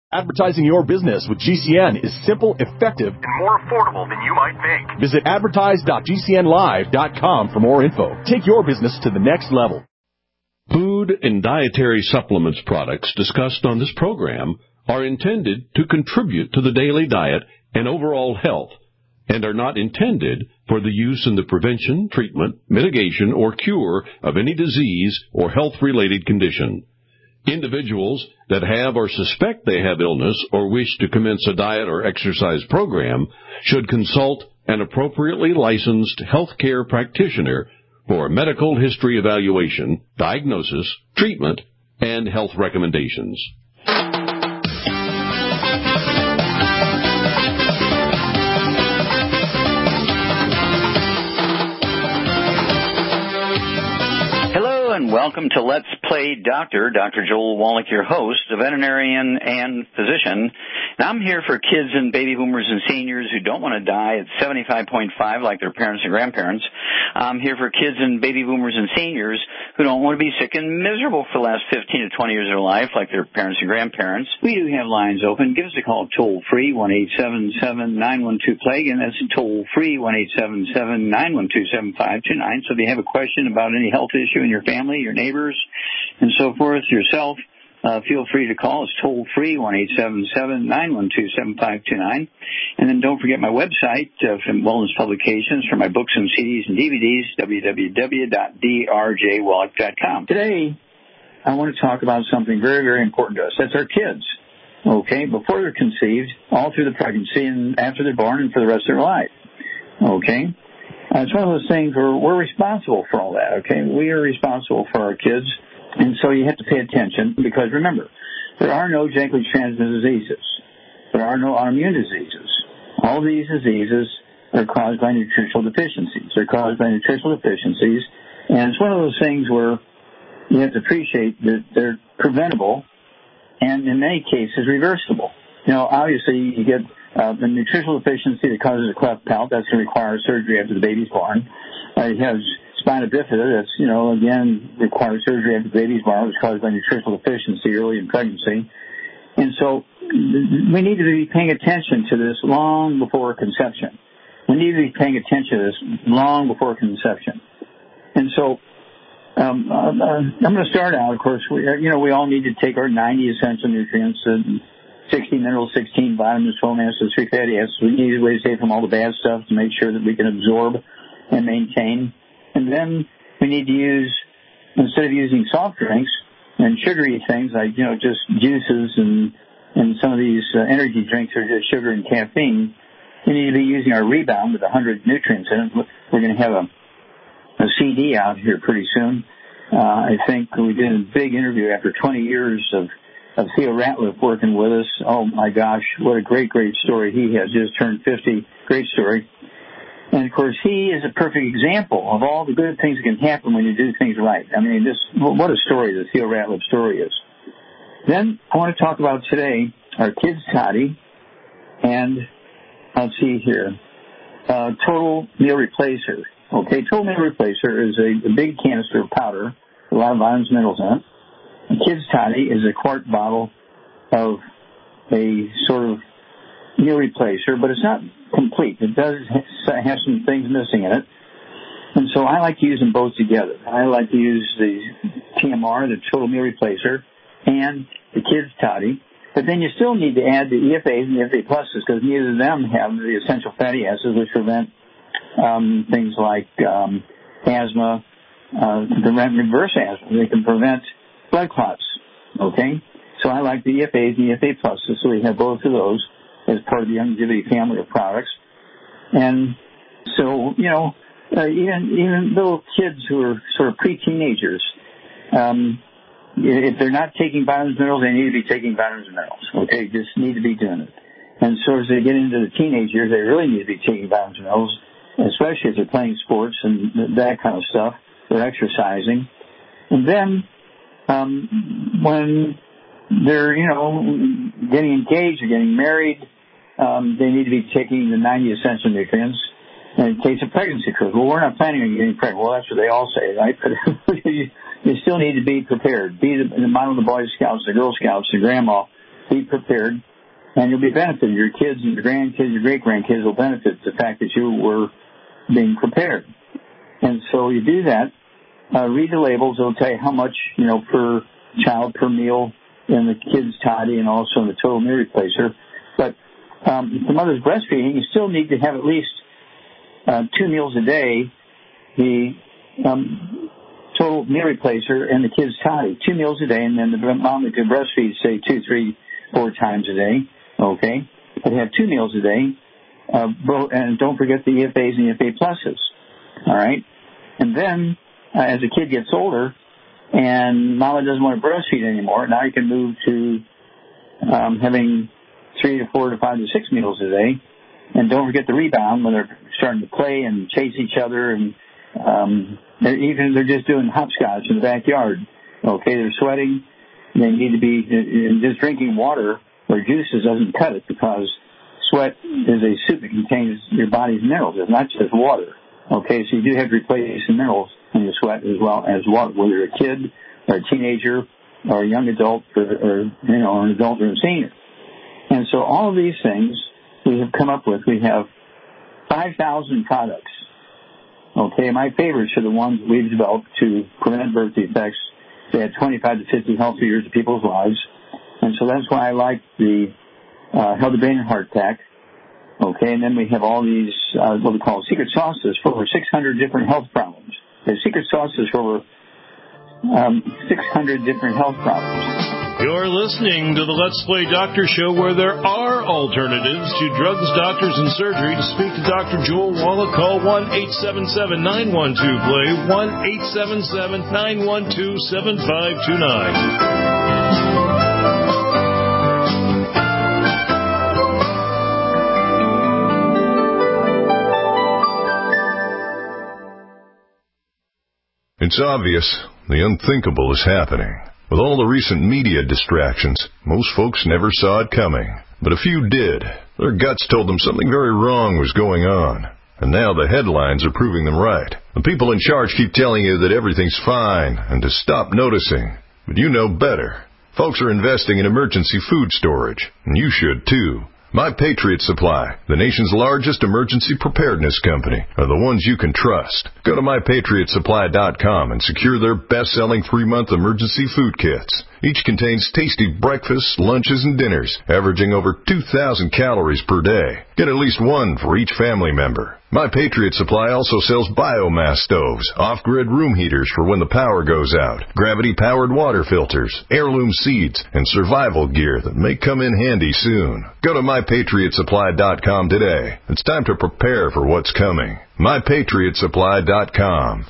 Advertising your business with GCN is simple, effective, and more affordable than you might think. Visit advertise.gcnlive.com for more info. Take your business to the next level. Food and dietary supplements products discussed on this program are intended to contribute to the daily diet and overall health and are not intended for the use in the prevention, treatment, mitigation, or cure of any disease or health-related condition. Individuals that have or suspect they have illness or wish to commence a diet or exercise program should consult an appropriately licensed healthcare practitioner for a medical history evaluation, diagnosis, treatment, and health recommendations. And welcome to Let's Play Doctor. Dr. Joel Wallach, your host, a veterinarian and physician. And I'm here for kids and baby boomers and seniors who don't want to die at 75.5 like their parents and grandparents. I'm here for kids and baby boomers and seniors who don't want to be sick and miserable for the last 15 to 20 years of their life like their parents and grandparents. We do have lines open. Give us a call toll-free, 1-877-912-PLAGUE, and that's toll-free, 1-877-912-7529. So if you have a question about any health issue in your family, your neighbors, and so forth, yourself, feel free to call us toll-free, 1-877-912-7529. And then don't forget my website from Wellness Publications for my books and CDs and DVDs, www.drjwallach.com. Today, I want to talk about something very, very important to us. That's our kids, okay, before they're conceived, all through the pregnancy, and after they're born, and for the rest of their life, okay? It's one of those things where we're responsible for all that, okay? We are responsible for our kids, and so you have to pay attention because, remember, there are no genetically transmitted diseases. There are no autoimmune diseases. All these diseases are caused by nutritional deficiencies. They're caused by nutritional deficiencies, and it's one of those things where you have to appreciate that they're preventable and, in many cases, reversible. You know, obviously, you get the nutritional deficiency that causes a cleft palate. That's going to require surgery after the baby's born. You have spina bifida. That's, you know, again, requires surgery after the baby's born. It's caused by nutritional deficiency early in pregnancy. And so we need to be paying attention to this long before conception. We need to be paying attention to this long before conception. And so I'm going to start out, of course, we all need to take our 90 essential nutrients and 60 minerals, 16 vitamins, 12 acids, 3 fatty acids. We need a way to stay from all the bad stuff to make sure that we can absorb and maintain. And then we need to use, instead of using soft drinks and sugary things like, just juices and some of these energy drinks that are just sugar and caffeine, we need to be using our Rebound with 100 nutrients in it. We're going to have a CD out here pretty soon. I think we did a big interview after 20 years of Theo Ratliff working with us. Oh, my gosh, what a great, great story he has. Just turned 50. Great story. And, of course, he is a perfect example of all the good things that can happen when you do things right. I mean, what a story the Theo Ratliff story is. Then I want to talk about today our Kids Toddy and, let's see here, Total Meal Replacer. Okay, Total Meal Replacer is a big canister of powder, a lot of vitamins and minerals in it. A Kids Toddy is a quart bottle of a sort of meal replacer, but it's not complete. It does have some things missing in it. And so I like to use them both together. I like to use the TMR, the Total Meal Replacer, and the Kids Toddy. But then you still need to add the EFAs and the EFA pluses because neither of them have the essential fatty acids which prevent things like asthma, reverse asthma. They can prevent blood clots, okay? So I like the EFAs and the EFA pluses, so we have both of those as part of the Youngevity family of products. And so, even little kids who are sort of pre-teenagers, if they're not taking vitamins and minerals, they need to be taking vitamins and minerals, okay? Just need to be doing it. And so as they get into the teenage years, they really need to be taking vitamins and minerals, especially if they're playing sports and that kind of stuff. They're exercising. And then when they're, getting engaged or getting married, they need to be taking the 90 essential nutrients in case of pregnancy curve. Well, we're not planning on getting pregnant. Well, that's what they all say, right? But you still need to be prepared. Be the model of the Boy Scouts, the Girl Scouts, the grandma be prepared, and you'll be benefited. Your kids and your grandkids, your great-grandkids will benefit the fact that you were being prepared. And so you do that. Read the labels. It'll tell you how much, per child per meal in the kid's toddy and also in the total meal replacer. But if the mother's breastfeeding, you still need to have at least 2 meals a day, the total meal replacer and the kid's toddy. 2 meals a day, and then the mom that can breastfeed, say, 2, 3, 4 times a day, okay? But have 2 meals a day, and don't forget the EFAs and EFA pluses, all right? And then, as the kid gets older, and mama doesn't want to breastfeed anymore, now you can move to having 3 to 4 to 5 to 6 meals a day. And don't forget the rebound when they're starting to play and chase each other, and they're just doing hopscotch in the backyard. Okay, they're sweating. They need to be just drinking water or juices doesn't cut it, because sweat is a soup that contains your body's minerals. It's not just water. Okay, so you do have to replace the minerals in your sweat as well as water, whether you're a kid or a teenager or a young adult or an adult or a senior. And so all of these things we have come up with. We have 5,000 products. Okay, my favorites are the ones we've developed to prevent birth defects. They add 25 to 50 healthy years to people's lives. And so that's why I like the Healthy Brain and Heart Pack. Okay, and then we have all these, what we call secret sauces for over 600 different health problems. There's secret sauces for over 600 different health problems. You're listening to the Let's Play Doctor Show, where there are alternatives to drugs, doctors, and surgery. To speak to Dr. Joel Wallach, call 1-877-912-PLAY, 1-877-912-7529. It's obvious the unthinkable is happening. With all the recent media distractions, most folks never saw it coming. But a few did. Their guts told them something very wrong was going on. And now the headlines are proving them right. The people in charge keep telling you that everything's fine and to stop noticing. But you know better. Folks are investing in emergency food storage, and you should too. My Patriot Supply, the nation's largest emergency preparedness company, are the ones you can trust. Go to MyPatriotSupply.com and secure their best-selling 3-month emergency food kits. Each contains tasty breakfasts, lunches, and dinners, averaging over 2,000 calories per day. Get at least one for each family member. My Patriot Supply also sells biomass stoves, off-grid room heaters for when the power goes out, gravity-powered water filters, heirloom seeds, and survival gear that may come in handy soon. Go to MyPatriotSupply.com today. It's time to prepare for what's coming. MyPatriotSupply.com.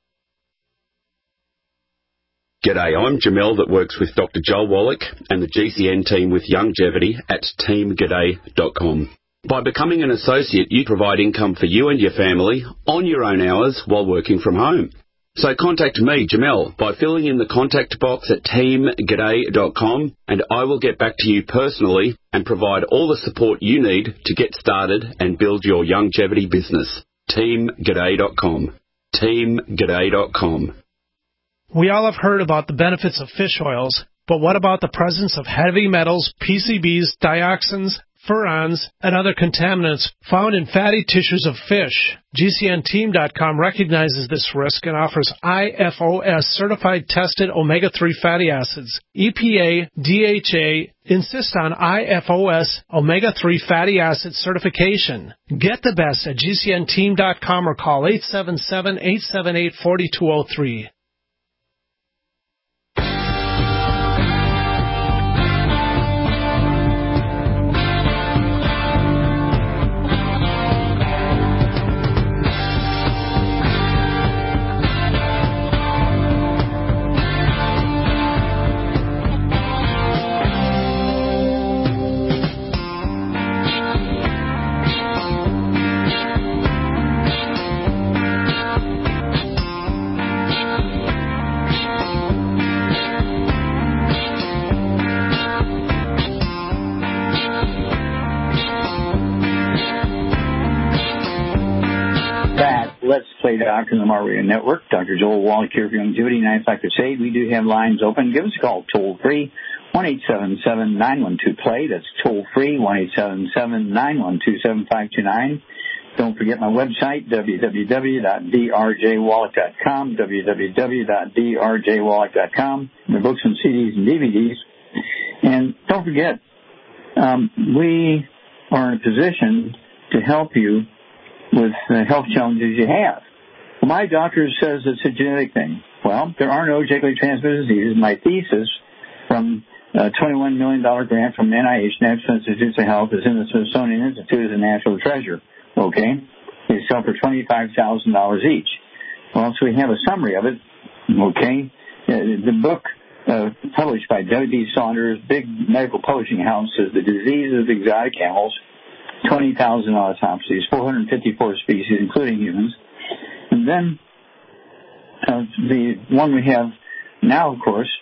G'day, I'm Jamel that works with Dr. Joel Wallach and the GCN team with Longevity at teamg'day.com. By becoming an associate, you provide income for you and your family on your own hours while working from home. So contact me, Jamel, by filling in the contact box at teamg'day.com, and I will get back to you personally and provide all the support you need to get started and build your longevity business. teamg'day.com. teamg'day.com. We all have heard about the benefits of fish oils, but what about the presence of heavy metals, PCBs, dioxins, furans, and other contaminants found in fatty tissues of fish? GCNteam.com recognizes this risk and offers IFOS certified tested omega-3 fatty acids. EPA, DHA insist on IFOS omega-3 fatty acid certification. Get the best at GCNteam.com or call 877-878-4203. Doctor in the Mar Radio Network. Dr. Joel Wallach here for Youngevity, 9 o'clock to 8. We do have lines open. Give us a call toll-free, 1-877-912-PLAY. That's toll-free, 1-877-912-7529. Don't forget my website, www.drjwallach.com, www.drjwallach.com, my books and CDs and DVDs. And don't forget, we are in a position to help you with the health challenges you have. Well, my doctor says it's a genetic thing. Well, there are no genetically transmitted diseases. My thesis from a $21 million grant from NIH, National Institutes of Health, is in the Smithsonian Institute as a national treasure. Okay? They sell for $25,000 each. Well, so we have a summary of it. Okay? The book published by W.B. Saunders, big medical publishing house, is The Disease of Exotic Animals, 20,000 autopsies, 454 species, including humans. And then the one we have now, of course,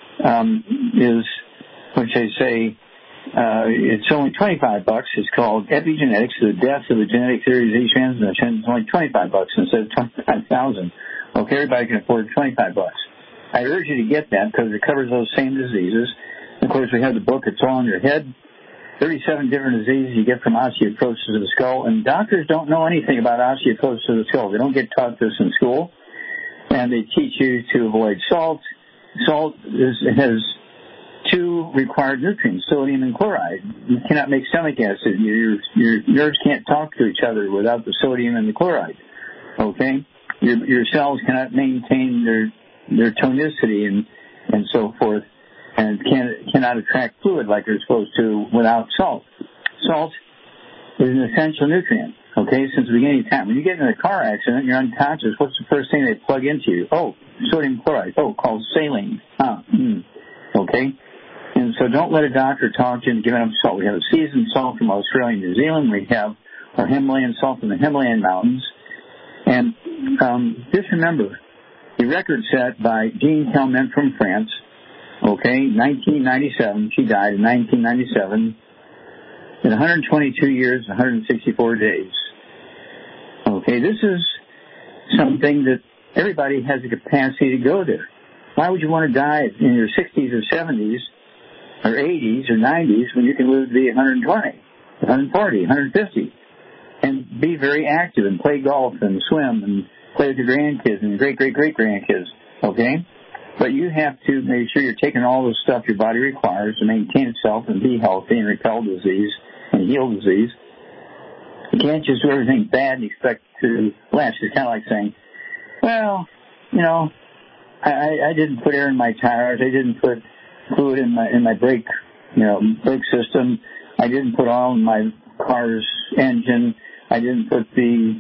is, which I say, it's only $25. It's called Epigenetics, The Death of the Genetic Theory of Disease Transmission. It's only $25 instead of $25,000. Okay, everybody can afford $25. I urge you to get that because it covers those same diseases. Of course, we have the book, It's All in Your Head. 37 different diseases you get from osteoporosis of the skull. And doctors don't know anything about osteoporosis of the skull. They don't get taught this in school. And they teach you to avoid salt. Salt has two required nutrients, sodium and chloride. You cannot make stomach acid. Your nerves can't talk to each other without the sodium and the chloride. Okay? Your cells cannot maintain their tonicity and so forth, and cannot attract fluid like they're supposed to without salt. Salt is an essential nutrient, okay, since the beginning of time. When you get in a car accident, you're unconscious, what's the first thing they plug into you? Oh, sodium chloride. Oh, called saline. Okay? And so don't let a doctor talk to you into giving up salt. We have seasoned salt from Australia and New Zealand. We have our Himalayan salt from the Himalayan mountains. And just remember, the record set by Jean Calment from France, okay, 1997. She died in 1997 in 122 years, 164 days. Okay, this is something that everybody has the capacity to go there. Why would you want to die in your 60s or 70s or 80s or 90s when you can live to be 120, 140, 150 and be very active and play golf and swim and play with your grandkids and your great-great-great-grandkids, okay? But you have to make sure you're taking all the stuff your body requires to maintain itself and be healthy and repel disease and heal disease. You can't just do everything bad and expect to last. It's kind of like saying, well, you know, I didn't put air in my tires. I didn't put fluid in my brake system. I didn't put oil in my car's engine. I didn't put the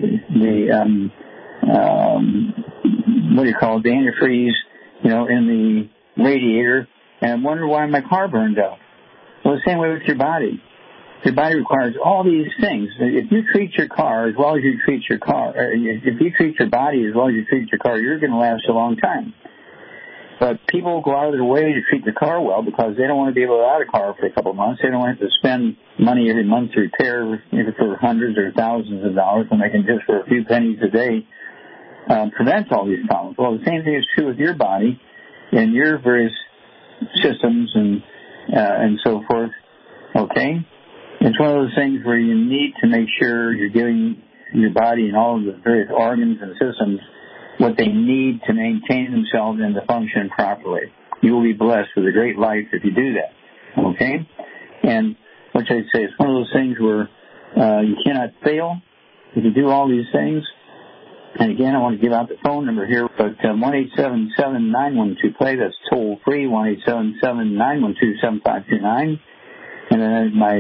antifreeze, in the radiator, and I wonder why my car burned out. Well, the same way with your body. Your body requires all these things. If you treat your car as well as you treat your car, if you treat your body as well as you treat your car, you're going to last a long time. But people go out of their way to treat the car well because they don't want to be able to get out of a car for a couple of months. They don't want to have to spend money every month to repair for hundreds or thousands of dollars when they can just for a few pennies a day prevent all these problems. Well, the same thing is true with your body and your various systems and so forth. Okay? It's one of those things where you need to make sure you're giving your body and all of the various organs and systems what they need to maintain themselves and to function properly. You will be blessed with a great life if you do that. Okay? And what I say, it's one of those things where you cannot fail if you do all these things. And again, I want to give out the phone number here, but 1-877-912-PLAY. That's toll free, 1-877-912-7529. And then my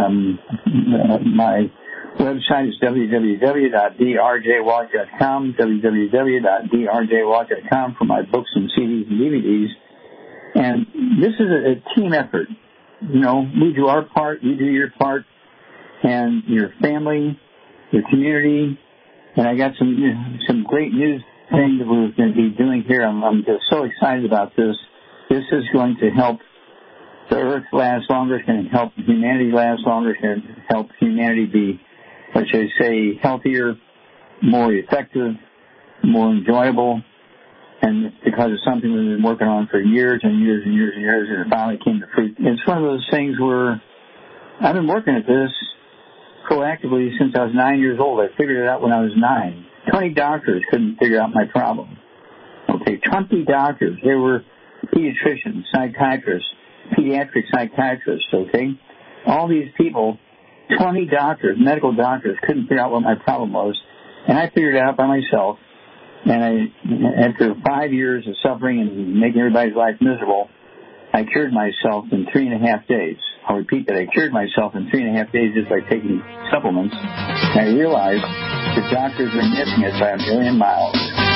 website is www.drjwallach.com, www.drjwallach.com for my books and CDs and DVDs. And this is a team effort. We do our part, you do your part, and your family, your community. And I got some great news thing that we're going to be doing here. I'm just so excited about this. This is going to help the earth last longer. It's going to help humanity last longer. It's going to help humanity be, healthier, more effective, more enjoyable. And it's because of something we've been working on for years and years and years and years, and it finally came to fruit. It's one of those things where I've been working at this proactively since I was 9 years old. I figured it out when I was 9. 20 doctors couldn't figure out my problem. Okay, 20 doctors. They were pediatricians, psychiatrists, pediatric psychiatrists, okay? All these people, 20 doctors, medical doctors, couldn't figure out what my problem was. And I figured it out by myself. And after 5 years of suffering and making everybody's life miserable, I cured myself in 3.5 days. I'll repeat that. I cured myself in 3.5 days just by taking supplements. And I realized the doctors were missing it by a million miles.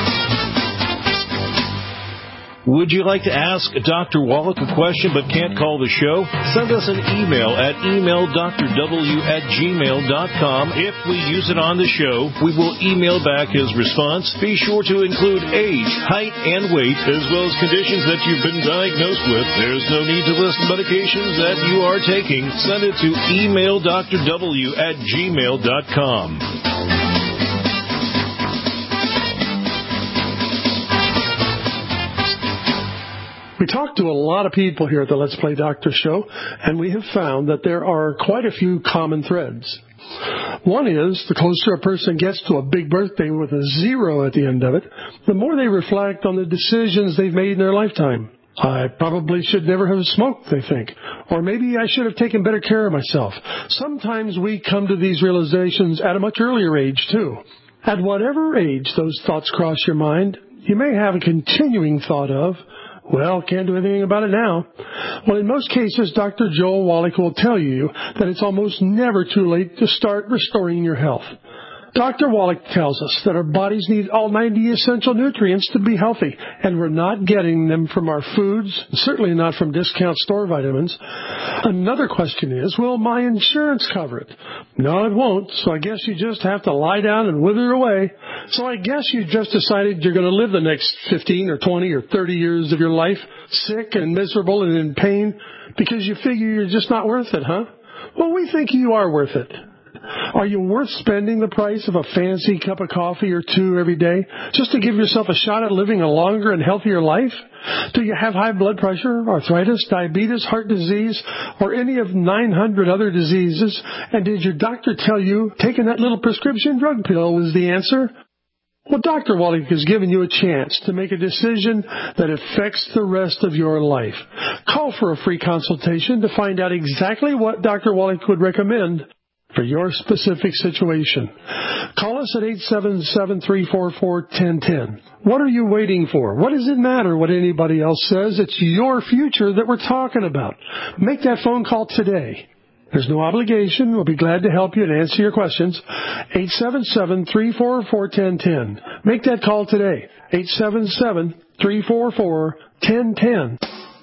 Would you like to ask Dr. Wallach a question but can't call the show? Send us an email at emaildrw@gmail.com. If we use it on the show, we will email back his response. Be sure to include age, height, and weight, as well as conditions that you've been diagnosed with. There's no need to list medications that you are taking. Send it to emaildrw@gmail.com. We talk to a lot of people here at the Let's Play Doctor show, and we have found that there are quite a few common threads. One is, the closer a person gets to a big birthday with a 0 at the end of it, the more they reflect on the decisions they've made in their lifetime. I probably should never have smoked, they think. Or maybe I should have taken better care of myself. Sometimes we come to these realizations at a much earlier age, too. At whatever age those thoughts cross your mind, you may have a continuing thought of, well, can't do anything about it now. Well, in most cases, Dr. Joel Wallach will tell you that it's almost never too late to start restoring your health. Dr. Wallach tells us that our bodies need all 90 essential nutrients to be healthy, and we're not getting them from our foods, certainly not from discount store vitamins. Another question is, will my insurance cover it? No, it won't, so I guess you just have to lie down and wither away. So I guess you just decided you're going to live the next 15 or 20 or 30 years of your life sick and miserable and in pain because you figure you're just not worth it, huh? Well, we think you are worth it. Are you worth spending the price of a fancy cup of coffee or two every day just to give yourself a shot at living a longer and healthier life? Do you have high blood pressure, arthritis, diabetes, heart disease, or any of 900 other diseases? And did your doctor tell you taking that little prescription drug pill was the answer? Well, Dr. Wallach has given you a chance to make a decision that affects the rest of your life. Call for a free consultation to find out exactly what Dr. Wallach would recommend for your specific situation. Call us at 877-344-1010. What are you waiting for? What does it matter what anybody else says? It's your future that we're talking about. Make that phone call today. There's no obligation. We'll be glad to help you and answer your questions. 877-344-1010. Make that call today. 877-344-1010.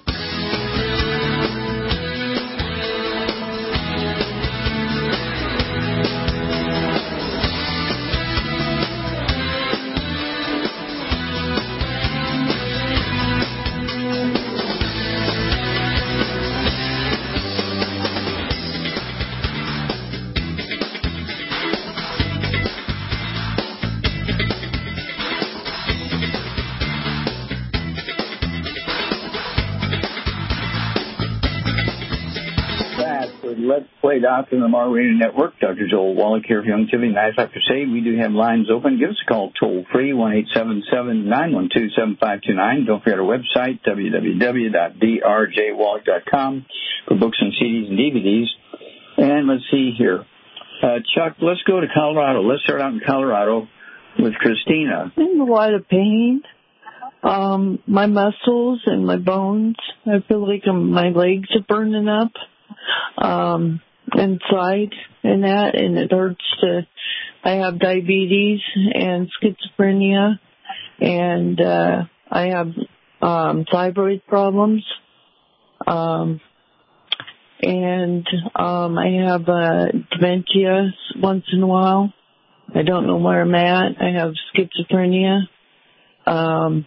Let's Play Doctor on the Mar Radio Network. Dr. Joel Wallach here for Youngevity. I'd like to say we do have lines open. Give us a call toll-free, 1-877-912-7529. Don't forget our website, www.drjwallach.com, for books and CDs and DVDs. And let's see here. Chuck, let's go to Colorado. Let's start out in Colorado with Christina. I'm in a lot of pain. My muscles and my bones, I feel like my legs are burning up. Inside and that, and it hurts I have diabetes and schizophrenia, and I have thyroid problems, and I have dementia once in a while. I don't know where I'm at. I have schizophrenia, and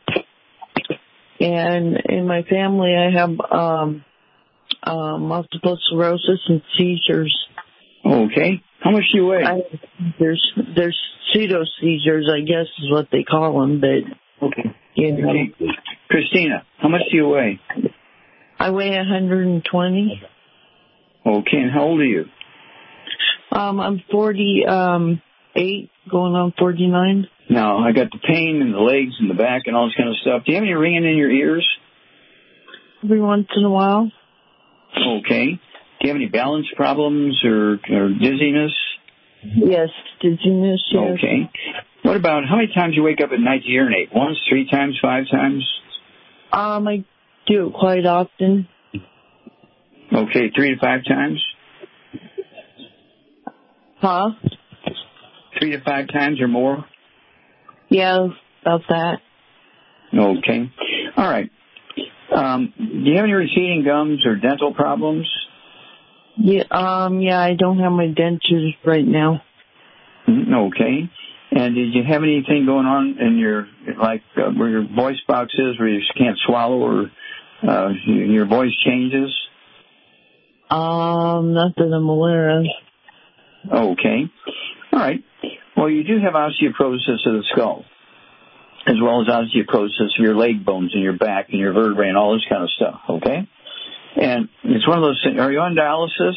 in my family I have multiple sclerosis and seizures. Okay. How much do you weigh? There's pseudo seizures, I guess is what they call them. But Okay. you know, Christina, how much do you weigh? I weigh 120. Okay, and how old are you? I'm 48, going on 49. Now, I got the pain in the legs and the back and all this kind of stuff. Do you have any ringing in your ears? Every once in a while. Okay. Do you have any balance problems or dizziness? Yes, dizziness, yes. Okay. What about, how many times you wake up at night to urinate? Once, 3 times, 5 times? I do it quite often. Okay, 3 to 5 times? Huh? 3 to 5 times or more? Yeah, about that. Okay. All right. Do you have any receding gums or dental problems? Yeah, I don't have my dentures right now. Okay. And did you have anything going on in your, where your voice box is, where you can't swallow, or your voice changes? Not that I'm aware of. Okay. All right. Well, you do have osteoporosis of the skull, as well as osteoporosis of your leg bones and your back and your vertebrae and all this kind of stuff, okay? And it's one of those things. Are you on dialysis?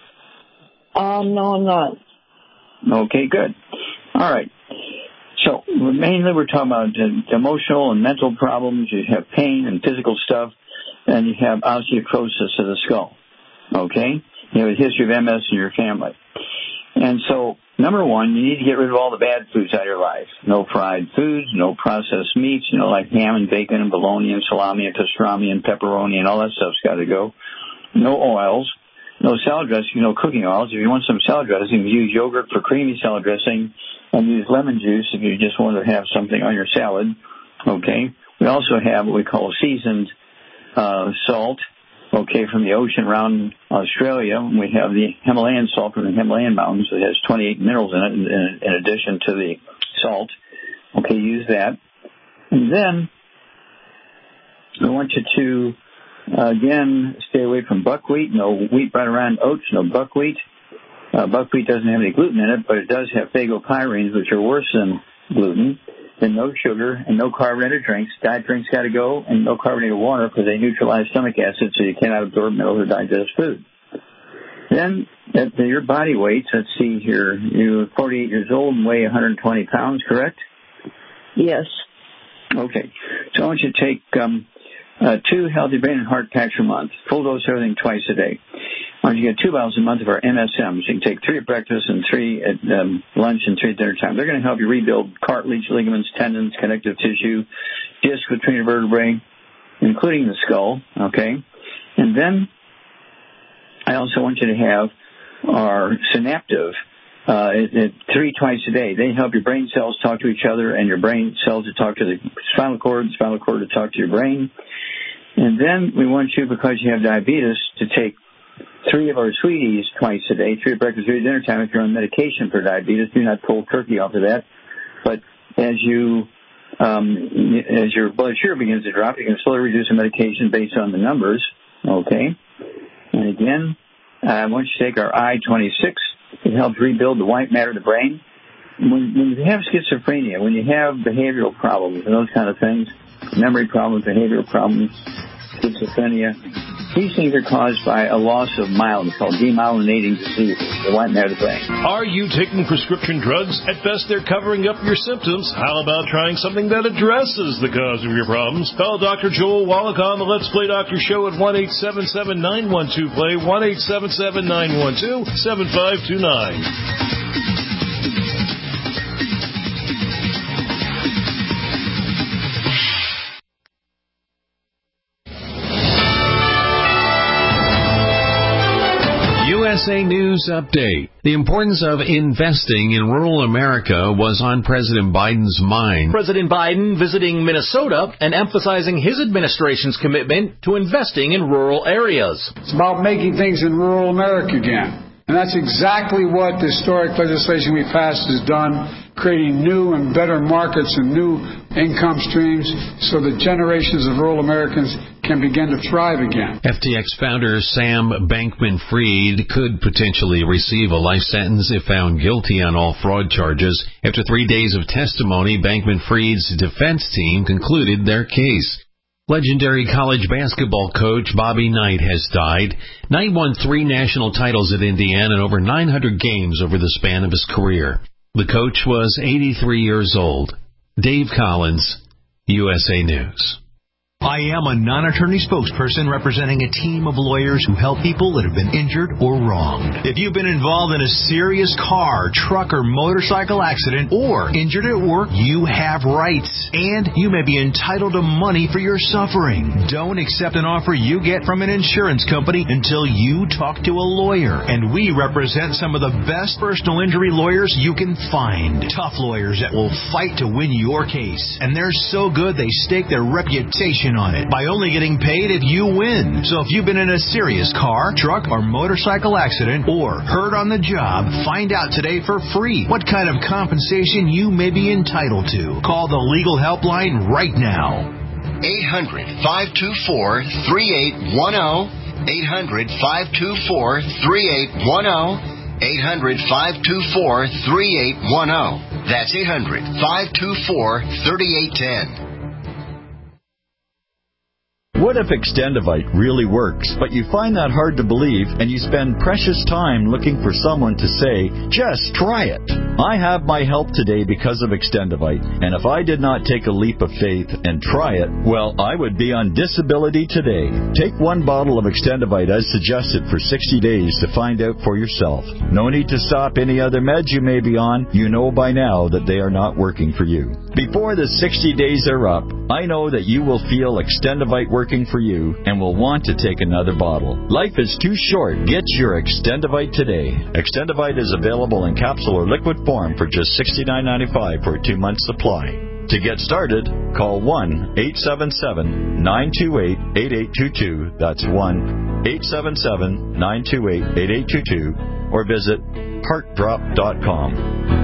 No, I'm not. Okay, good. All right. So mainly we're talking about emotional and mental problems. You have pain and physical stuff, and you have osteoporosis of the skull, okay? You have a history of MS in your family. And so, number one, you need to get rid of all the bad foods out of your life. No fried foods, no processed meats, like ham and bacon and bologna and salami and pastrami and pepperoni and all that stuff's got to go. No oils, no salad dressing, no cooking oils. If you want some salad dressing, use yogurt for creamy salad dressing and use lemon juice if you just want to have something on your salad. Okay. We also have what we call seasoned salt. Okay, from the ocean around Australia. We have the Himalayan salt from the Himalayan mountains. It has 28 minerals in it in addition to the salt. Okay, use that. And then I want you to, again, stay away from buckwheat. No wheat brought around oats, no buckwheat. Buckwheat doesn't have any gluten in it, but it does have phagopyrenes, which are worse than gluten. And no sugar and no carbonated drinks. Diet drinks got to go, and no carbonated water because they neutralize stomach acid, so you cannot absorb minerals or digest food. Then your body weight, let's see here, you're 48 years old and weigh 120 pounds, correct? Yes. Okay. So I want you to take 2 healthy brain and heart packs a month, full dose everything twice a day. I want you to get 2 bottles a month of our MSMs. You can take 3 at breakfast and 3 at lunch and 3 at dinner time. They're going to help you rebuild cartilage, ligaments, tendons, connective tissue, discs between your vertebrae, including the skull, okay? And then I also want you to have our Synaptive, 3 twice a day. They help your brain cells talk to each other and your brain cells to talk to the spinal cord to talk to your brain. And then we want you, because you have diabetes, to take 3 of our sweeties twice a day, 3 at breakfast, 3 at dinner time if you're on medication for diabetes. Do not cold turkey off of that. But as your blood sugar begins to drop, you can slowly reduce the medication based on the numbers, okay? And again, I want you to take our I-26. It helps rebuild the white matter of the brain. When you have schizophrenia, when you have behavioral problems and those kind of things, memory problems, behavioral problems, schizophrenia, these things are caused by a loss of myelin called demyelinating disease, the white matter of the brain. Are you taking prescription drugs? At best, they're covering up your symptoms. How about trying something that addresses the cause of your problems? Call Dr. Joel Wallach on the Let's Play Doctor Show at 1-877-912-PLAY, 1-877-912-7529. USA News Update. The importance of investing in rural America was on President Biden's mind. President Biden visiting Minnesota and emphasizing his administration's commitment to investing in rural areas. It's about making things in rural America again. And that's exactly what the historic legislation we passed has done, creating new and better markets and new income streams so that generations of rural Americans can begin to thrive again. FTX founder Sam Bankman-Fried could potentially receive a life sentence if found guilty on all fraud charges. After 3 days of testimony, Bankman-Fried's defense team concluded their case. Legendary college basketball coach Bobby Knight has died. Knight won 3 national titles at Indiana and over 900 games over the span of his career. The coach was 83 years old. Dave Collins, USA News. I am a non-attorney spokesperson representing a team of lawyers who help people that have been injured or wronged. If you've been involved in a serious car, truck, or motorcycle accident or injured at work, you have rights, and you may be entitled to money for your suffering. Don't accept an offer you get from an insurance company until you talk to a lawyer, and we represent some of the best personal injury lawyers you can find. Tough lawyers that will fight to win your case, and they're so good they stake their reputation on it by only getting paid if you win. So if you've been in a serious car, truck, or motorcycle accident or hurt on the job, find out today for free what kind of compensation you may be entitled to. Call the legal helpline right now. 800-524-3810. 800-524-3810. 800-524-3810. That's 800-524-3810. What if Extendivite really works, but you find that hard to believe and you spend precious time looking for someone to say, just try it? I have my help today because of Extendivite, and if I did not take a leap of faith and try it, well, I would be on disability today. Take 1 bottle of Extendivite as suggested for 60 days to find out for yourself. No need to stop any other meds you may be on. You know by now that they are not working for you. Before the 60 days are up, I know that you will feel Extendivite working for you and will want to take another bottle. Life is too short. Get your Extendivite today. Extendivite is available in capsule or liquid form for just $69.95 for a 2-month supply. To get started, call 1-877-928-8822. That's 1-877-928-8822 or visit heartdrop.com.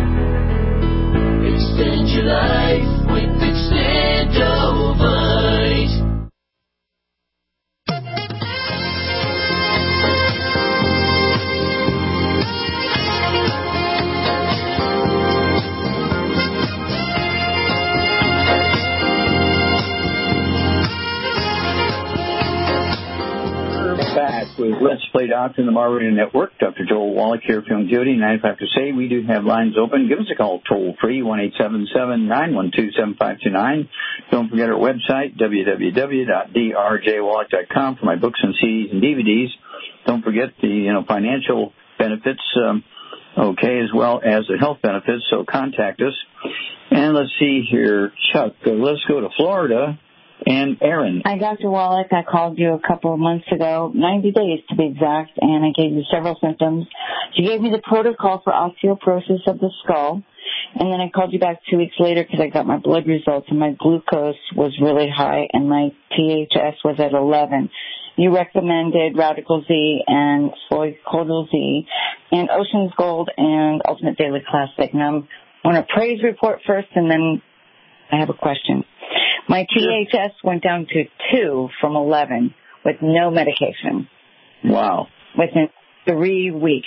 Extend your life with Extendivite. Back with Let's Play Doctor in the Marvel Radio Network. Dr. Joel Wallach here from Duty, 95 to say. We do have lines open. Give us a call toll free, 1-877-912-7529. Don't forget our website, www.drjwallach.com for my books and CDs and DVDs. Don't forget the financial benefits, as well as the health benefits. So contact us. And let's see here, Chuck. Let's go to Florida. And Aaron. Hi, Dr. Wallach. I called you a couple of months ago, 90 days to be exact, and I gave you several symptoms. You gave me the protocol for osteoporosis of the skull, and then I called you back 2 weeks later because I got my blood results, and my glucose was really high, and my THS was at 11. You recommended Radical Z and Floyd Cordal Z and Ocean's Gold and Ultimate Daily Classic. Now, I want a praise report first, and then I have a question. My THS went down to 2 from 11 with no medication. Wow. Within 3 weeks.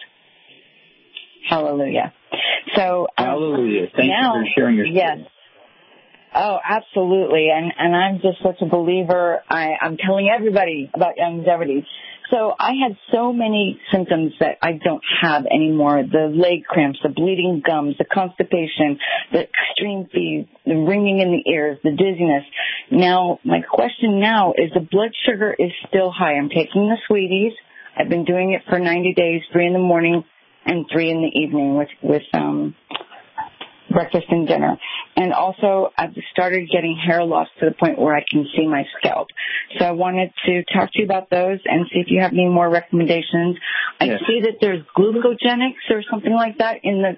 Hallelujah. So, hallelujah. Thank you for sharing your story. Yes. Oh, absolutely. And I'm just such a believer. I'm telling everybody about longevity. So I had so many symptoms that I don't have anymore. The leg cramps, the bleeding gums, the constipation, the extreme fever, the ringing in the ears, the dizziness. Now, my question now is the blood sugar is still high. I'm taking the Sweeties. I've been doing it for 90 days, 3 in the morning and 3 in the evening with breakfast and dinner. And also, I've started getting hair loss to the point where I can see my scalp. So I wanted to talk to you about those and see if you have any more recommendations. I see that there's glucogenics or something like that in the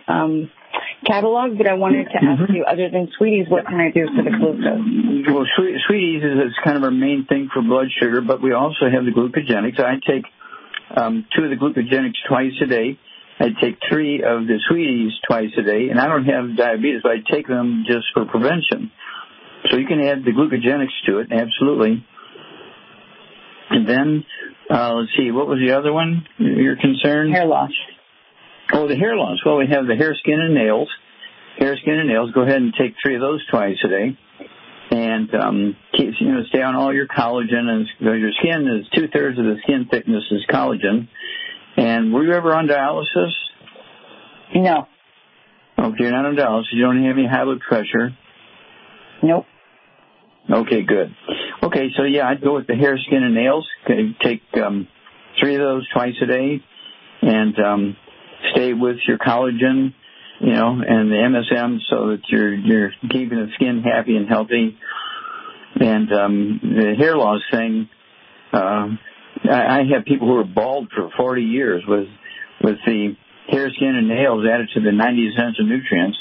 catalog, but I wanted to ask you, other than Sweeties, what can I do for the glucose? Well, Sweeties is kind of our main thing for blood sugar, but we also have the glucogenics. I take 2 of the glucogenics twice a day. I take 3 of the Sweeties twice a day, and I don't have diabetes, but I take them just for prevention. So you can add the glucogenics to it, absolutely. And then, let's see, what was the other one? Your concern? Hair loss. Oh, the hair loss. Well, we have the hair, skin, and nails. Hair, skin, and nails. Go ahead and take 3 of those twice a day. And stay on all your collagen. And your skin is 2/3 of the skin thickness is collagen. And were you ever on dialysis? No. Okay, you're not on dialysis. You don't have any high blood pressure? Nope. Okay, good. Okay, so yeah, I'd go with the hair, skin, and nails. Okay, take 3 of those twice a day, and stay with your collagen, and the MSM, so that you're keeping the skin happy and healthy. And the hair loss thing, I have people who are bald for 40 years with the hair, skin, and nails added to the 90 essential nutrients.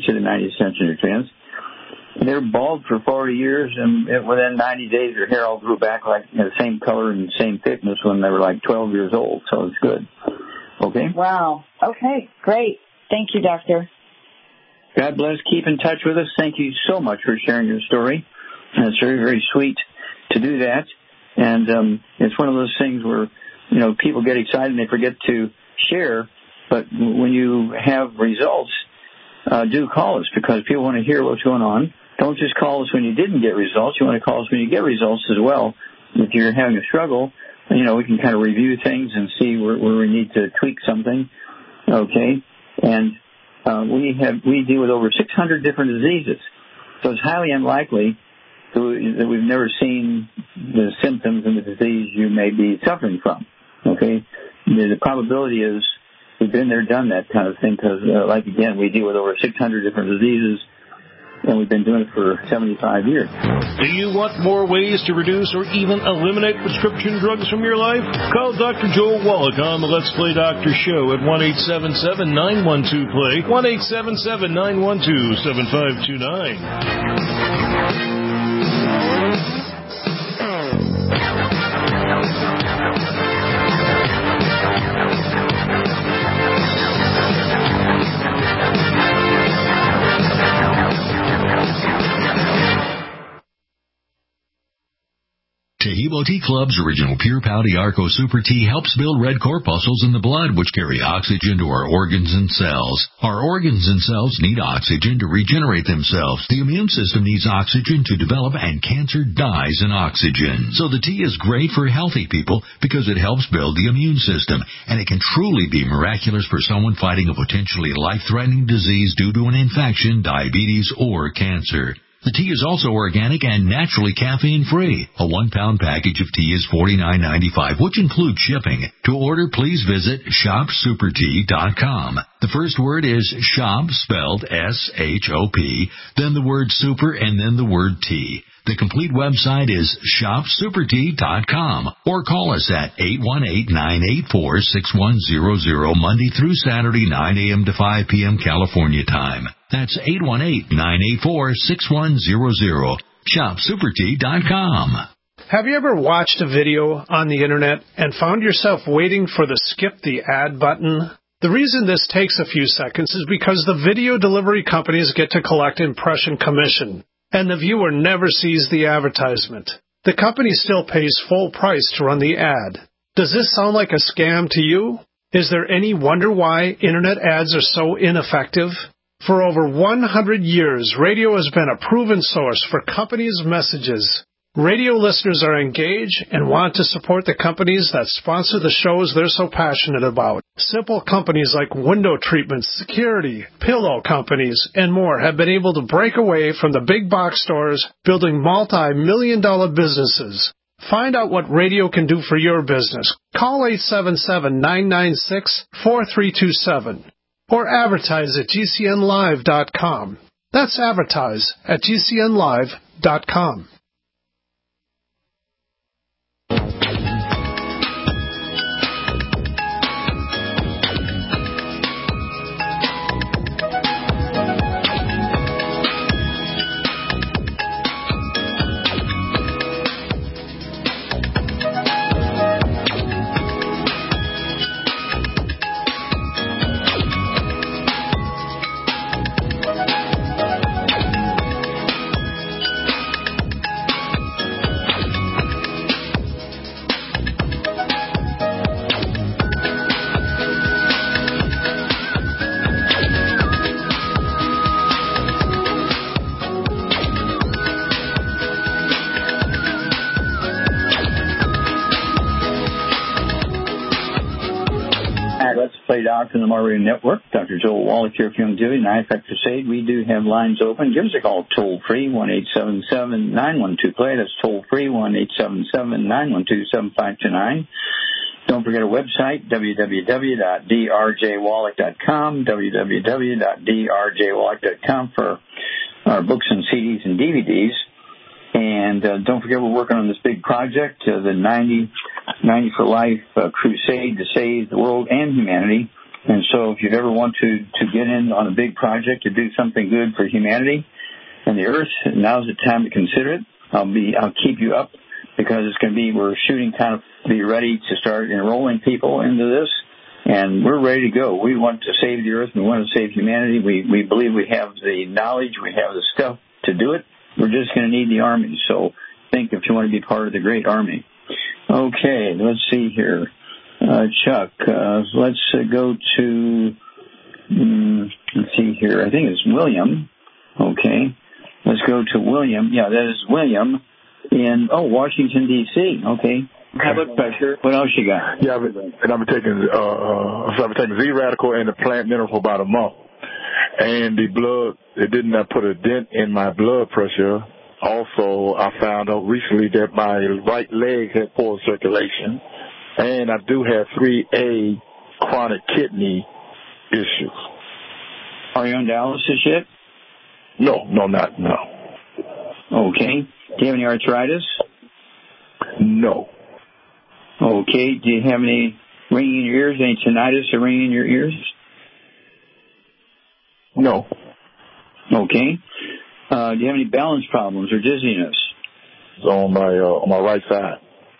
They're bald for 40 years, and within 90 days, their hair all grew back like the same color and same thickness when they were like 12 years old. So it's good. Okay? Wow. Okay, great. Thank you, Doctor. God bless. Keep in touch with us. Thank you so much for sharing your story. And it's very, very sweet to do that. And it's one of those things where, people get excited and they forget to share. But when you have results, do call us, because people want to hear what's going on. Don't just call us when you didn't get results. You want to call us when you get results as well. If you're having a struggle, we can kind of review things and see where we need to tweak something. Okay? And we deal with over 600 different diseases. So it's highly unlikely that we've never seen the symptoms and the disease you may be suffering from. Okay? The probability is we've been there, done that kind of thing, because, again, we deal with over 600 different diseases, and we've been doing it for 75 years. Do you want more ways to reduce or even eliminate prescription drugs from your life? Call Dr. Joel Wallach on the Let's Play Doctor Show at 1-877-912-PLAY, 1-877-912-7529. Taheebo Tea Club's original Pure Pouty Arco Super Tea helps build red corpuscles in the blood, which carry oxygen to our organs and cells. Our organs and cells need oxygen to regenerate themselves. The immune system needs oxygen to develop, and cancer dies in oxygen. So the tea is great for healthy people because it helps build the immune system, and it can truly be miraculous for someone fighting a potentially life-threatening disease due to an infection, diabetes, or cancer. The tea is also organic and naturally caffeine-free. A 1-pound package of tea is $49.95, which includes shipping. To order, please visit shopsupertea.com. The first word is shop, spelled S-H-O-P, then the word super, and then the word tea. The complete website is shopsupertea.com, or call us at 818-984-6100 Monday through Saturday, 9 a.m. to 5 p.m. California time. That's 818-984-6100. Shopsupertea.com. Have you ever watched a video on the internet and found yourself waiting for the skip the ad button? The reason this takes a few seconds is because the video delivery companies get to collect impression commission, and the viewer never sees the advertisement. The company still pays full price to run the ad. Does this sound like a scam to you? Is there any wonder why internet ads are so ineffective? For over 100 years, radio has been a proven source for companies' messages. Radio listeners are engaged and want to support the companies that sponsor the shows they're so passionate about. Simple companies like window treatments, security, pillow companies, and more have been able to break away from the big box stores, building multi-million-dollar businesses. Find out what radio can do for your business. Call 877-996-4327 or advertise at GCNlive.com. That's advertise at GCNlive.com. Let's Play Doctor on the Mar Radio Network. Dr. Joel Wallach here from Youngevity and IFAC Crusade. We do have lines open. Give us a call toll-free, 1-877-912-PLAY. That's toll-free, 1-877-912-7529. Don't forget our website, www.drjwallach.com, www.drjwallach.com for our books and CDs and DVDs. And don't forget we're working on this big project, the 90 for Life Crusade to save the world and humanity. And so if you'd ever want to get in on a big project to do something good for humanity and the earth, now's the time to consider it. I'll keep you up because it's going to be, we're shooting kind of to be ready to start enrolling people into this. And we're ready to go. We want to save the earth. We want to save humanity. We believe we have the knowledge. We have the stuff to do it. We're just going to need the army. So think if you want to be part of the great army. Okay, let's see here. Chuck, let's go to, let's see here. I think it's William. Okay, let's go to William. Yeah, that is William in, Washington, D.C. Okay. High blood pressure. What else you got? Yeah, and I've been taking Z-Radical and the plant mineral for about a month. And the blood, it didn't put a dent in my blood pressure. Also, I found out recently that my right leg had poor circulation. And I do have 3A chronic kidney issues. Are you on dialysis yet? No. Okay. Do you have any arthritis? No. Okay. Do you have any ringing in your ears, any tinnitus or ringing in your ears? No. Okay. Do you have any balance problems or dizziness? It's on my right side.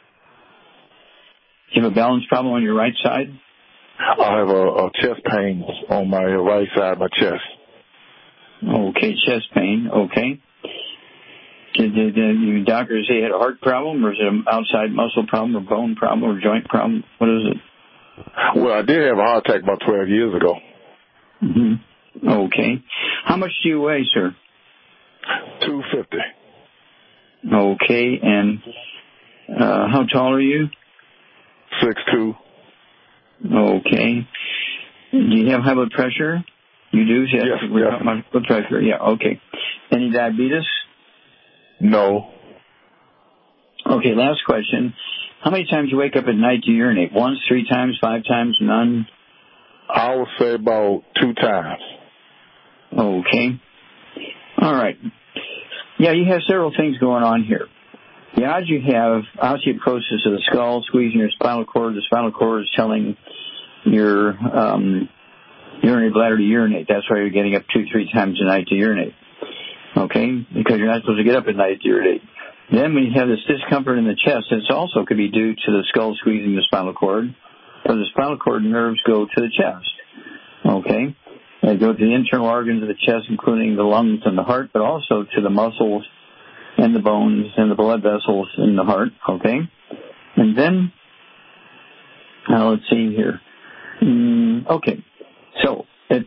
Do you have a balance problem on your right side? I have a chest pain on my right side of my chest. Okay, chest pain. Okay. Did your doctor say you had a heart problem, or is it an outside muscle problem, or bone problem, or joint problem? What is it? Well, I did have a heart attack about 12 years ago. Mm-hmm. Okay. How much do you weigh, sir? 250. Okay, and how tall are you? 6'2". Okay. Do you have high blood pressure? You do? Yes. We're talking about blood pressure. Yeah, okay. Any diabetes? No. Okay, last question. How many times do you wake up at night to urinate? Once, 3 times, 5 times, none? I would say about 2 times. Okay. All right. Yeah, you have several things going on here. The odds you have osteoporosis of the skull, squeezing your spinal cord. The spinal cord is telling your urinary bladder to urinate. That's why you're getting up 2-3 times a night to urinate. Okay? Because you're not supposed to get up at night to urinate. Then when you have this discomfort in the chest, it also could be due to the skull squeezing the spinal cord. Because the spinal cord nerves go to the chest. Okay? They go to the internal organs of the chest, including the lungs and the heart, but also to the muscles and the bones and the blood vessels in the heart. Okay? And then, let's see here. Okay. So, at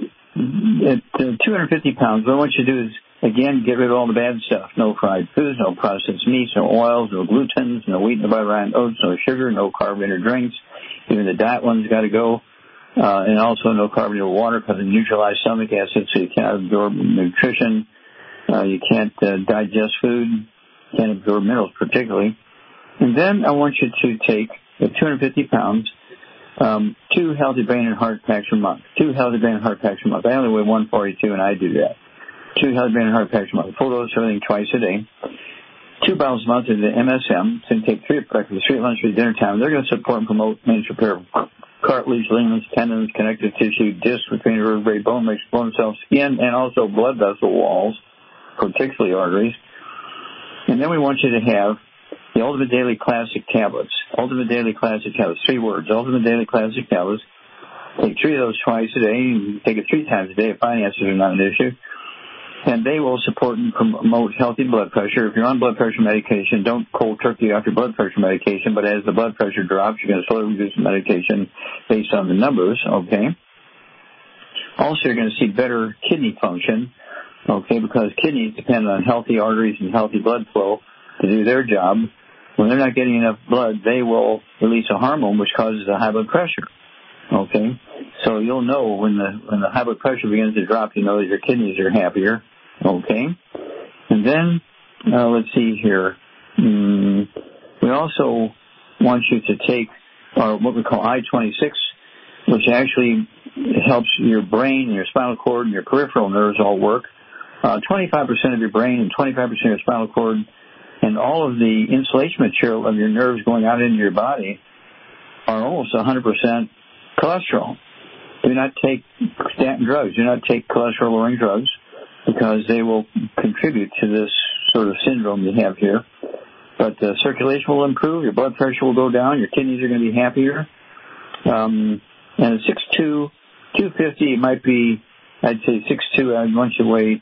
250 pounds, what I want you to do is, again, get rid of all the bad stuff. No fried foods, no processed meats, no oils, no glutens, no wheat, no butter, and oats, no sugar, no carbonated drinks. Even the diet one's got to go. And also no carbonated water because it neutralizes stomach acid, so you can't absorb nutrition. You can't digest food. Can't absorb minerals particularly. And then I want you to take, at 250 pounds, 2 healthy brain and heart packs a month. 2 healthy brain and heart packs a month. I only weigh 142 and I do that. 2 healthy brain and heart packs a month. Full dose of everything twice a day. 2 bottles a month is the MSM. So you take 3 at breakfast, 3 at lunch, 3 at dinner time. They're going to support and promote maintenance repair of cartilage, ligaments, tendons, connective tissue, discs between vertebrae, bone mix, bone cells, skin, and also blood vessel walls, particularly arteries. And then we want you to have the Ultimate Daily Classic tablets. Ultimate Daily Classic tablets. 3 words. Ultimate Daily Classic tablets. Take 3 of those twice a day. You take it 3 times a day if finances are not an issue. And they will support and promote healthy blood pressure. If you're on blood pressure medication, don't cold turkey off your blood pressure medication, but as the blood pressure drops, you're going to slowly reduce the medication based on the numbers, okay? Also, you're going to see better kidney function, okay, because kidneys depend on healthy arteries and healthy blood flow to do their job. When they're not getting enough blood, they will release a hormone which causes a high blood pressure. Okay, so you'll know when the high blood pressure begins to drop, you know that your kidneys are happier. Okay, and then let's see here. We also want you to take what we call I-26, which actually helps your brain and your spinal cord and your peripheral nerves all work. 25% of your brain and 25% of your spinal cord and all of the insulation material of your nerves going out into your body are almost 100% cholesterol. Do not take statin drugs. Do not take cholesterol-lowering drugs because they will contribute to this sort of syndrome you have here. But circulation will improve. Your blood pressure will go down. Your kidneys are going to be happier. And at 6'2", 250, it might be, I'd say 6'2", I'd want you to weigh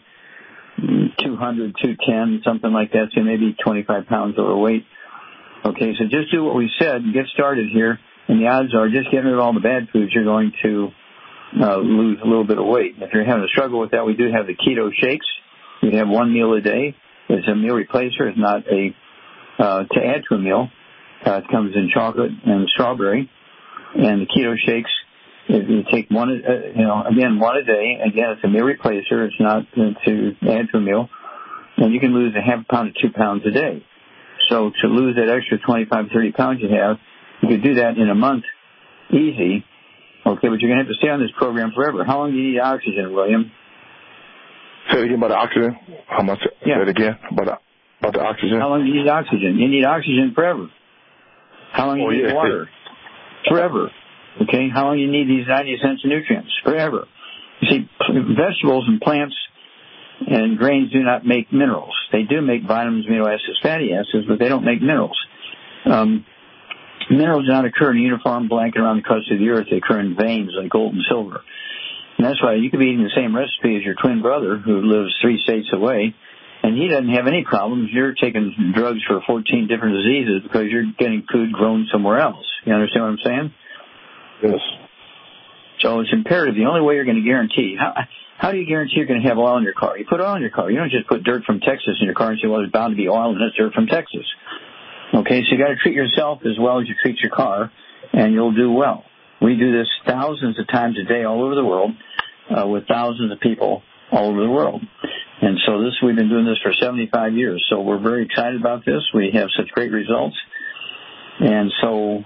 200, 210, something like that, so maybe 25 pounds overweight. Okay, so just do what we said and get started here, and the odds are just getting rid of all the bad foods, you're going to lose a little bit of weight. If you're having a struggle with that, we do have the keto shakes. You have one meal a day. It's a meal replacer. It's not to add to a meal. It comes in chocolate and strawberry. And the keto shakes, if you take one, again, one a day. Again, it's a meal replacer. It's not to add to a meal. And you can lose a half pound to 2 pounds a day. So to lose that extra 25, 30 pounds you have, you could do that in a month, easy. Okay, but you're going to have to stay on this program forever. How long do you need oxygen, William? Say it again about the oxygen. How much? Yeah. Say it again about the oxygen. How long do you need oxygen? You need oxygen forever. How long do you need water? Forever. Okay, how long do you need these 90 essential nutrients? Forever. You see, vegetables and plants and grains do not make minerals. They do make vitamins, amino acids, fatty acids, but they don't make minerals. Minerals do not occur in a uniform blanket around the crust of the earth. They occur in veins like gold and silver. And that's why you could be eating the same recipe as your twin brother who lives 3 states away, and he doesn't have any problems. You're taking drugs for 14 different diseases because you're getting food grown somewhere else. You understand what I'm saying? Yes. So it's imperative. The only way you're going to guarantee, how do you guarantee you're going to have oil in your car? You put oil in your car. You don't just put dirt from Texas in your car and say, well, there's bound to be oil in this dirt from Texas. Okay, so you got to treat yourself as well as you treat your car, and you'll do well. We do this thousands of times a day all over the world with thousands of people all over the world. And so we've been doing this for 75 years, so we're very excited about this. We have such great results. And so,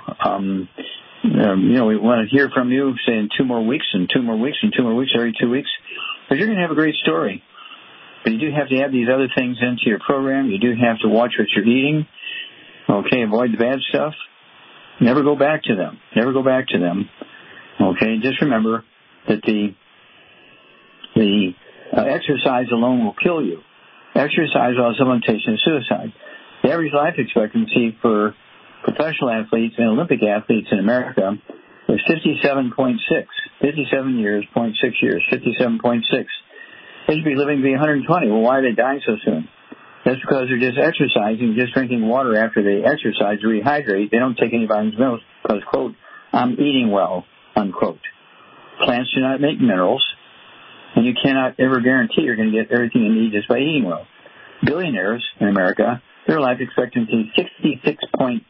we want to hear from you, say, in 2 more weeks, and 2 more weeks, and 2 more weeks, every 2 weeks, because you're going to have a great story. But you do have to add these other things into your program. You do have to watch what you're eating. Okay, avoid the bad stuff. Never go back to them. Never go back to them. Okay, just remember that the exercise alone will kill you. Exercise will have some temptation of suicide. The average life expectancy for professional athletes and Olympic athletes in America is 57.6. 57 years, 0.6 years, 57.6. They should be living to be 120. Well, why are they dying so soon? That's because they're just exercising, just drinking water after they exercise to rehydrate. They don't take any vitamins and minerals because, quote, I'm eating well, unquote. Plants do not make minerals, and you cannot ever guarantee you're going to get everything you need just by eating well. Billionaires in America, their life expectancy is 66.3.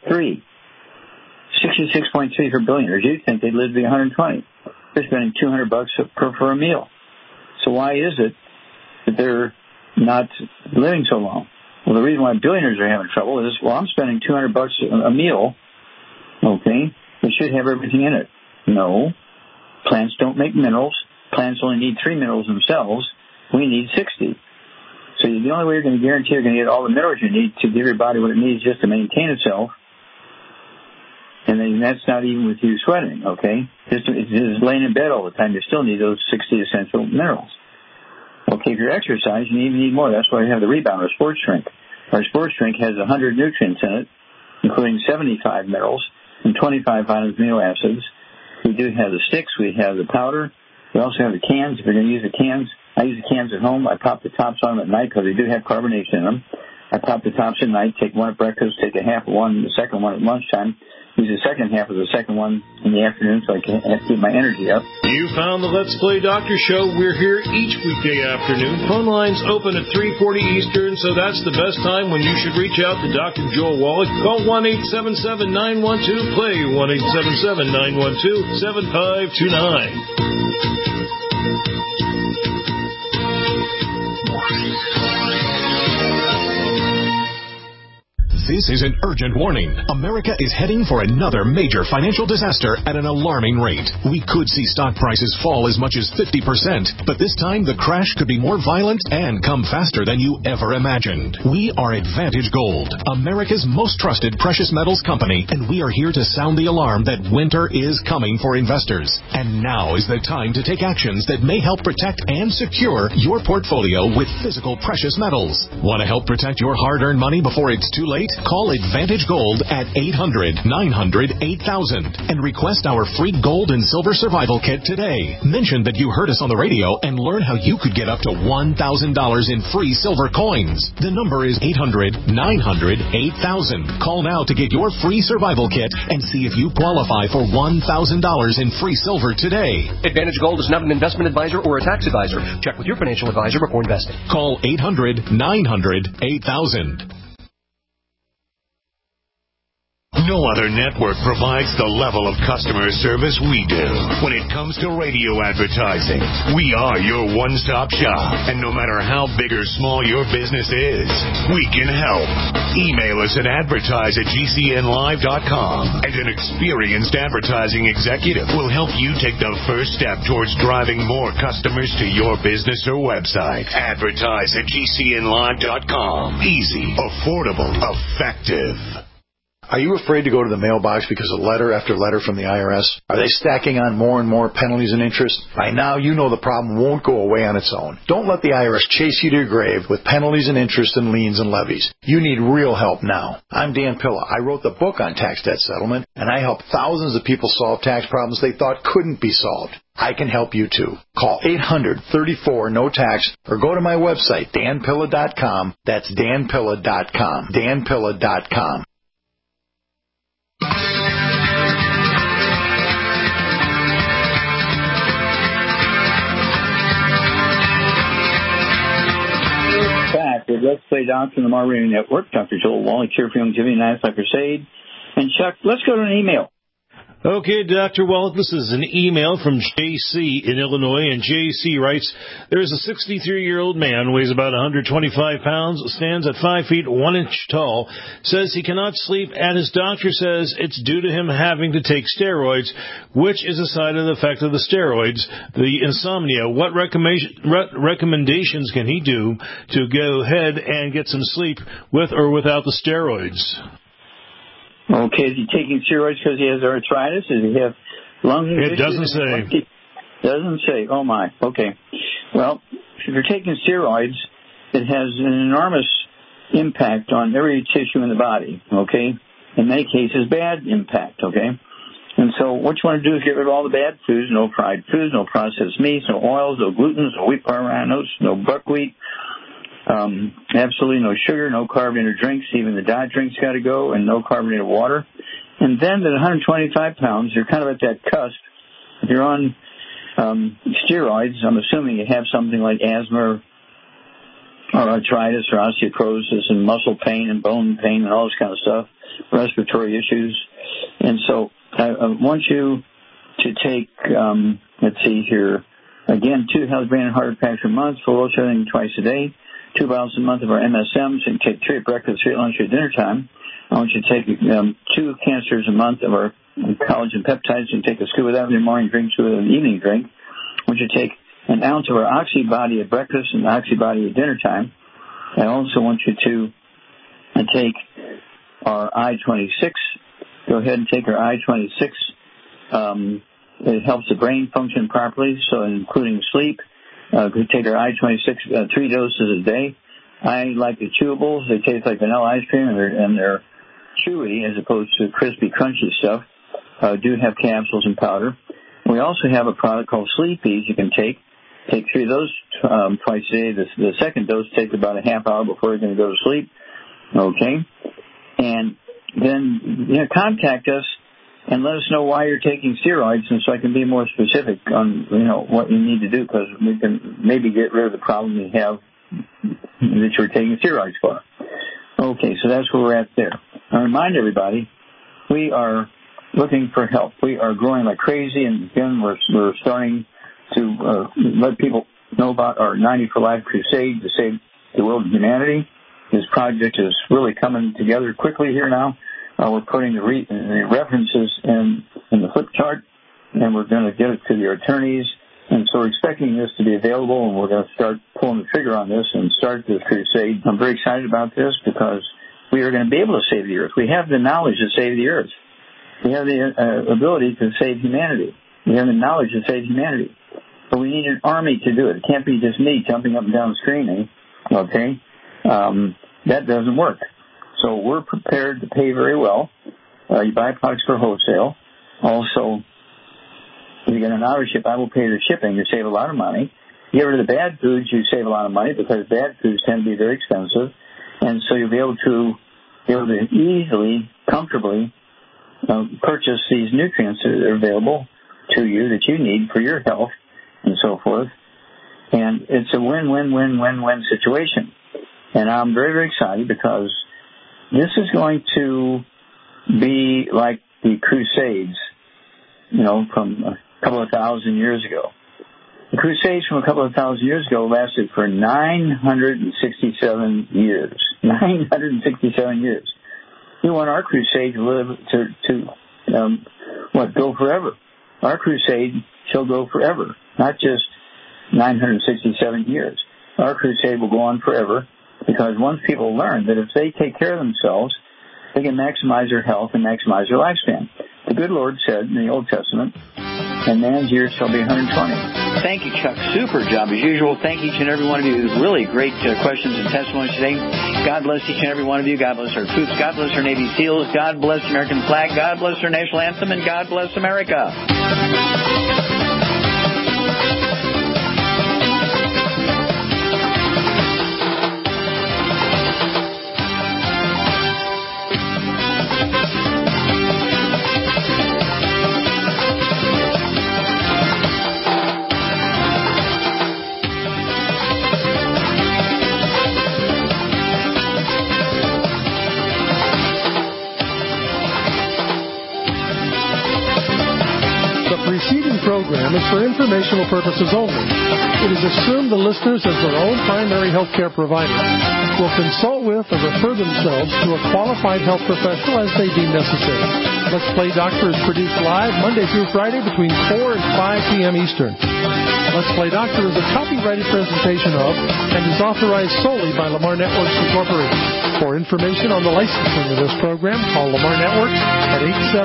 66.3 for billionaires. You'd think they'd live to be 120. They're spending $200 for a meal. So why is it that they're not living so long? Well, the reason why billionaires are having trouble is, well, I'm spending $200 a meal. Okay, it should have everything in it. No, plants don't make minerals. Plants only need 3 minerals themselves. We need 60. So the only way you're going to guarantee you're going to get all the minerals you need to give your body what it needs just to maintain itself, and then that's not even with you sweating, okay? Just laying in bed all the time, you still need those 60 essential minerals. Okay, if you're exercising, you even need more. That's why we have the Rebound, our sports drink. Our sports drink has 100 nutrients in it, including 75 minerals and 25 vitamins and amino acids. We do have the sticks. We have the powder. We also have the cans. If you're going to use the cans, I use the cans at home. I pop the tops on them at night because they do have carbonation in them. I pop the tops at night, take one at breakfast, take a half of one, the second one at lunchtime. use the second half of the second one in the afternoon so I can keep my energy up. You found the Let's Play Doctor Show. We're here each weekday afternoon. Phone lines open at 3:40 Eastern, so that's the best time when you should reach out to Dr. Joel Wallach. Call 1-877-912-PLAY, 1-877-912-7529. This is an urgent warning. America is heading for another major financial disaster at an alarming rate. We could see stock prices fall as much as 50%, but this time the crash could be more violent and come faster than you ever imagined. We are Advantage Gold, America's most trusted precious metals company, and we are here to sound the alarm that winter is coming for investors. And now is the time to take actions that may help protect and secure your portfolio with physical precious metals. Want to help protect your hard-earned money before it's too late? Call Advantage Gold at 800-900-8000 and request our free gold and silver survival kit today. Mention that you heard us on the radio and learn how you could get up to $1,000 in free silver coins. The number is 800-900-8000. Call now to get your free survival kit and see if you qualify for $1,000 in free silver today. Advantage Gold is not an investment advisor or a tax advisor. Check with your financial advisor before investing. Call 800-900-8000. No other network provides the level of customer service we do. When it comes to radio advertising, we are your one-stop shop. And no matter how big or small your business is, we can help. Email us at advertise@gcnlive.com, and an experienced advertising executive will help you take the first step towards driving more customers to your business or website. Advertise@gcnlive.com. Easy, affordable, effective. Are you afraid to go to the mailbox because of letter after letter from the IRS? Are they stacking on more and more penalties and interest? By now, you know the problem won't go away on its own. Don't let the IRS chase you to your grave with penalties and interest and liens and levies. You need real help now. I'm Dan Pilla. I wrote the book on tax debt settlement, and I help thousands of people solve tax problems they thought couldn't be solved. I can help you too. Call 800-34-NO-TAX or go to my website, danpilla.com. That's danpilla.com. danpilla.com. Back with Let's Play Doctor on the Mar Radio Network. Dr. Joel Wallach here for Youngevity 9 Crusade. And Chuck, let's go to an email. Okay, Dr. Wallach, this is an email from J.C. in Illinois, and J.C. writes, there is a 63-year-old man, weighs about 125 pounds, stands at 5 feet 1 inch tall, says he cannot sleep, and his doctor says it's due to him having to take steroids, which is a side effect of the steroids, the insomnia. What recommendations can he do to go ahead and get some sleep with or without the steroids? Okay, is he taking steroids because he has arthritis? Does he have lung issues? It doesn't say. Doesn't say. Oh, my. Okay. Well, if you're taking steroids, it has an enormous impact on every tissue in the body, okay? In many cases, bad impact, okay? And so what you want to do is get rid of all the bad foods, no fried foods, no processed meats, no oils, no gluten, no wheat parmesan oats, no buckwheat. Absolutely no sugar, no carbonated drinks. Even the diet drinks got to go, and no carbonated water. And then at 125 pounds, you're kind of at that cusp. If you're on steroids, I'm assuming you have something like asthma or arthritis or osteoporosis and muscle pain and bone pain and all this kind of stuff, respiratory issues. And so I want you to take, let's see here, again, 2 health brain and heart packs a month, full ocean everything twice a day. 2 bottles a month of our MSMs, and take 3 at breakfast, 3 at lunch, 3 at dinner time. I want you to take 2 canisters a month of our collagen peptides, and take a scoop of that in the morning drink, 2 of an evening drink. I want you to take an ounce of our Oxybody at breakfast and Oxybody at dinner time. I also want you to take our I-26. Go ahead and take our I-26. It helps the brain function properly, so including sleep. We take our I-26 3 doses a day. I like the chewables. They taste like vanilla ice cream, and they're chewy as opposed to crispy, crunchy stuff. Do have capsules and powder. We also have a product called Sleepies you can take. Take 3 of those twice a day. The second dose takes about a half hour before you're going to go to sleep. Okay? And then contact us and let us know why you're taking steroids, and so I can be more specific on, what you need to do, because we can maybe get rid of the problem you have that you're taking steroids for. Okay, so that's where we're at there. I remind everybody, we are looking for help. We are growing like crazy, and again, we're starting to let people know about our 90 for Life crusade to save the world and humanity. This project is really coming together quickly here now. We're putting the references in the flip chart, and we're going to get it to your attorneys. And so we're expecting this to be available, and we're going to start pulling the trigger on this and start this crusade. I'm very excited about this because we are going to be able to save the earth. We have the knowledge to save the earth. We have the ability to save humanity. We have the knowledge to save humanity. But we need an army to do it. It can't be just me jumping up and down screaming, okay? That doesn't work. So we're prepared to pay very well. You buy products for wholesale. Also, if you get an auto ship, I will pay the shipping. You save a lot of money. You get rid of the bad foods, you save a lot of money because bad foods tend to be very expensive. And so you'll be able to easily, comfortably purchase these nutrients that are available to you that you need for your health and so forth. And it's a win-win-win-win-win situation. And I'm very, very excited because this is going to be like the Crusades, from a couple of thousand years ago. The Crusades from a couple of thousand years ago lasted for 967 years. 967 years. We want our crusade to live go forever. Our crusade shall go forever, not just 967 years. Our crusade will go on forever because once people learn that if they take care of themselves, they can maximize their health and maximize their lifespan. The good Lord said in the Old Testament, and man's years shall be 120. Thank you, Chuck. Super job as usual. Thank each and every one of you. Really great questions and testimonies today. God bless each and every one of you. God bless our troops. God bless our Navy SEALs. God bless the American flag. God bless our national anthem. And God bless America. Program is for informational purposes only. It is assumed the listeners, as their own primary health care provider, will consult with or refer themselves to a qualified health professional as they deem necessary. Let's Play Doctor is produced live Monday through Friday between 4 and 5 p.m. Eastern. Let's Play Doctor is a copyrighted presentation of and is authorized solely by Lamar Networks Incorporated. For information on the licensing of this program, call Lamar Networks at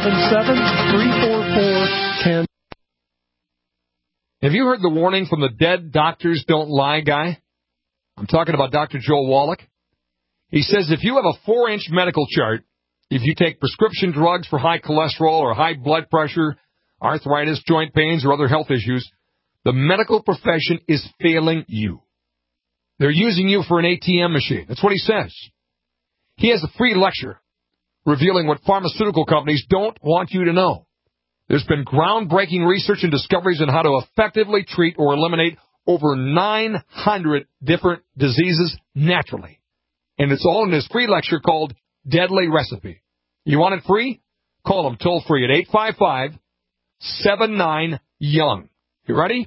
877-344-10. Have you heard the warning from the Dead Doctors Don't Lie guy? I'm talking about Dr. Joel Wallach. He says if you have a 4-inch medical chart, if you take prescription drugs for high cholesterol or high blood pressure, arthritis, joint pains, or other health issues, the medical profession is failing you. They're using you for an ATM machine. That's what he says. He has a free lecture revealing what pharmaceutical companies don't want you to know. There's been groundbreaking research and discoveries on how to effectively treat or eliminate over 900 different diseases naturally. And it's all in his free lecture called Deadly Recipe. You want it free? Call him toll-free at 855-79-YOUNG. You ready?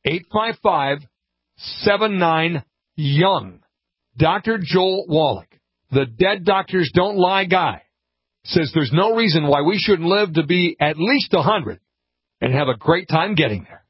855-79-YOUNG. Dr. Joel Wallach, the Dead Doctors Don't Lie guy, says there's no reason why we shouldn't live to be at least 100 and have a great time getting there.